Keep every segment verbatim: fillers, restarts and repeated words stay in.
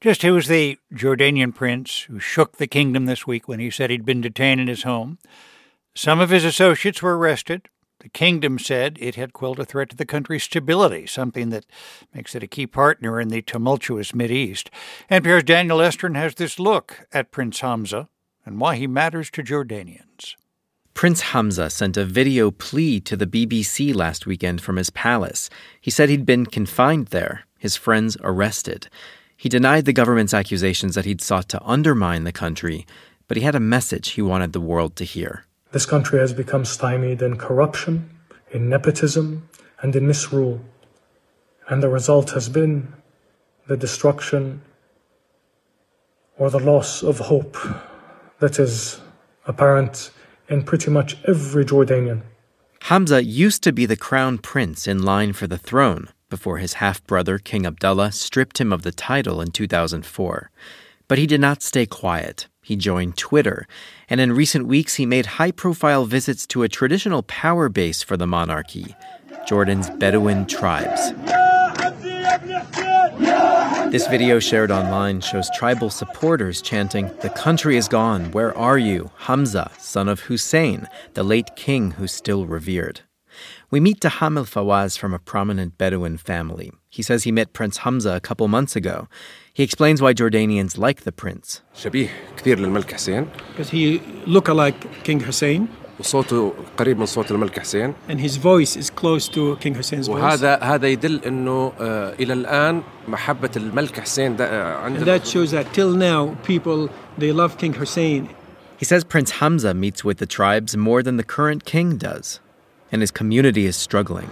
Just who was the Jordanian prince who shook the kingdom this week when he said he'd been detained in his home? Some of his associates were arrested. The kingdom said it had quelled a threat to the country's stability, something that makes it a key partner in the tumultuous Mideast. N P R's Daniel Estrin has this look at Prince Hamza and why he matters to Jordanians. Prince Hamza sent a video plea to the B B C last weekend from his palace. He said he'd been confined there, his friends arrested. He denied the government's accusations that he'd sought to undermine the country, but he had a message he wanted the world to hear. This country has become stymied in corruption, in nepotism, and in misrule. And the result has been the destruction or the loss of hope that is apparent in pretty much every Jordanian. Hamza used to be the crown prince in line for the throne before his half-brother, King Abdullah, stripped him of the title in two thousand four. But he did not stay quiet. He joined Twitter, and in recent weeks he made high-profile visits to a traditional power base for the monarchy, Jordan's Bedouin tribes. This video shared online shows tribal supporters chanting, "The country is gone, where are you? Hamza, son of Hussein, the late king who's still revered." We meet Taham al-Fawaz from a prominent Bedouin family. He says he met Prince Hamza a couple months ago. He explains why Jordanians like the prince. شبيه كثير للملك حسين. Because he look like King Hussein. وصوته قريب من صوت الملك حسين. And his voice is close to King Hussein's voice. وهذا هذا يدل إنه إلى الآن محبة الملك حسين عند. And that shows that till now people they love King Hussein. He says Prince Hamza meets with the tribes more than the current king does, and his community is struggling.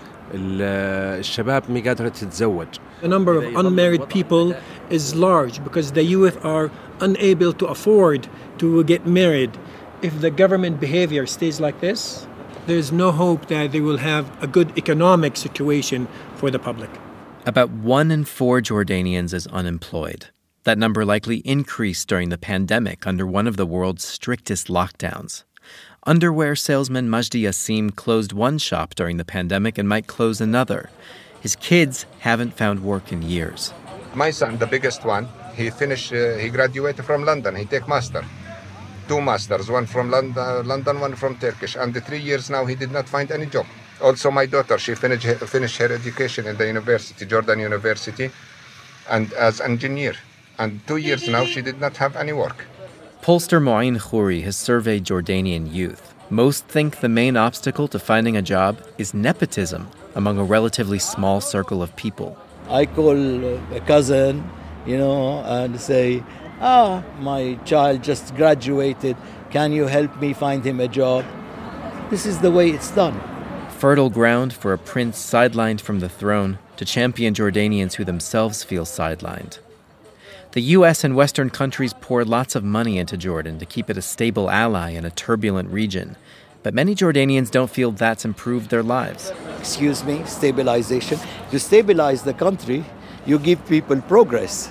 الشباب مي قادرة تتزوج. The number of unmarried people is large because the youth are unable to afford to get married. If the government behavior stays like this, there's no hope that they will have a good economic situation for the public. About one in four Jordanians is unemployed. That number likely increased during the pandemic under one of the world's strictest lockdowns. Underwear salesman Majdi Yassim closed one shop during the pandemic and might close another. His kids haven't found work in years. My son, the biggest one, he finished, uh, he graduated from London. He take master. Two masters, one from London, London, one from Turkish. And the three years now, he did not find any job. Also, my daughter, she finished, finished her education in the university, Jordan University, and as engineer. And two years now, she did not have any work. Pollster Moin Khouri has surveyed Jordanian youth. Most think the main obstacle to finding a job is nepotism among a relatively small circle of people. I call a cousin, you know, and say, ah, my child just graduated. Can you help me find him a job? This is the way it's done. Fertile ground for a prince sidelined from the throne to champion Jordanians who themselves feel sidelined. The U S and Western countries pour lots of money into Jordan to keep it a stable ally in a turbulent region. But many Jordanians don't feel that's improved their lives. Excuse me, stabilization. To stabilize the country, you give people progress.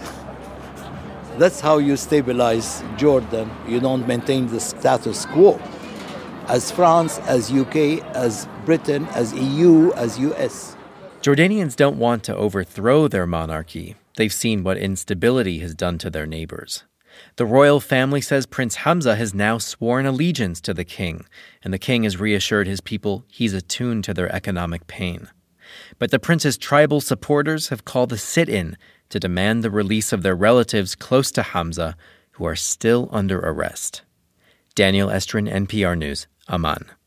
That's how you stabilize Jordan. You don't maintain the status quo. As France, as U K, as Britain, as E U, as U S. Jordanians don't want to overthrow their monarchy. They've seen what instability has done to their neighbors. The royal family says Prince Hamza has now sworn allegiance to the king, and the king has reassured his people he's attuned to their economic pain. But the prince's tribal supporters have called a sit-in to demand the release of their relatives close to Hamza, who are still under arrest. Daniel Estrin, N P R News, Amman.